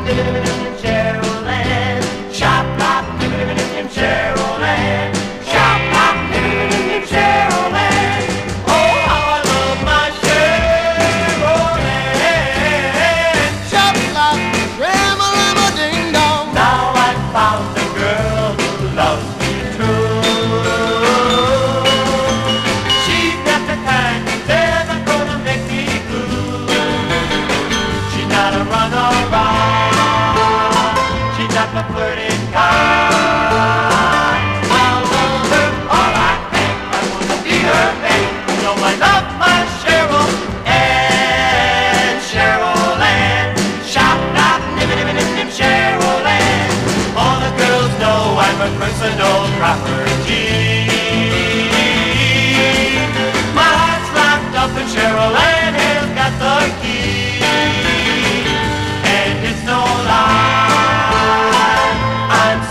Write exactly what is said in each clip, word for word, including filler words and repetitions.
Cheryl Ann. Shop lop, Cheryl Ann. Shop lop, Cheryl Ann. Oh, how I love my Cheryl Ann. Shop lop, ram-a-ram-a ding dong. Now I found a girl who loves me true. She's got the kind that's gonna make me blue. She's not a runaround. She's not the flirting kind. I'll love her all I can. I wanna be her man. So I love my Cheryl Ann. Cheryl Ann. Shop lop, nim nim nim nim Cheryl Ann. All the girls know I'm a personal property. My heart's locked up and Cheryl Ann has got the key. And it's no lie, I'm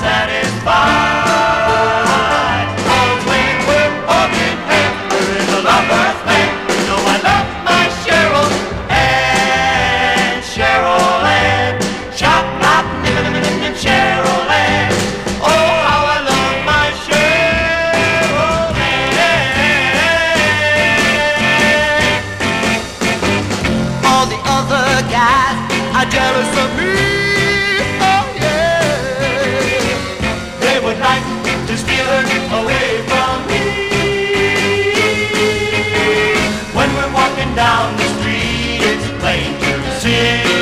satisfied. 'Cause when we're holding hands, we're in a lover's land. So I love my Cheryl Ann. Cheryl Ann. Shop lop, nim nim nim nim Cheryl Ann. Oh, how I love my Cheryl Ann. All the other guys are jealous of me. Oh yeah. They would like to steal her away from me. When we're walking down the street, it's plain to see.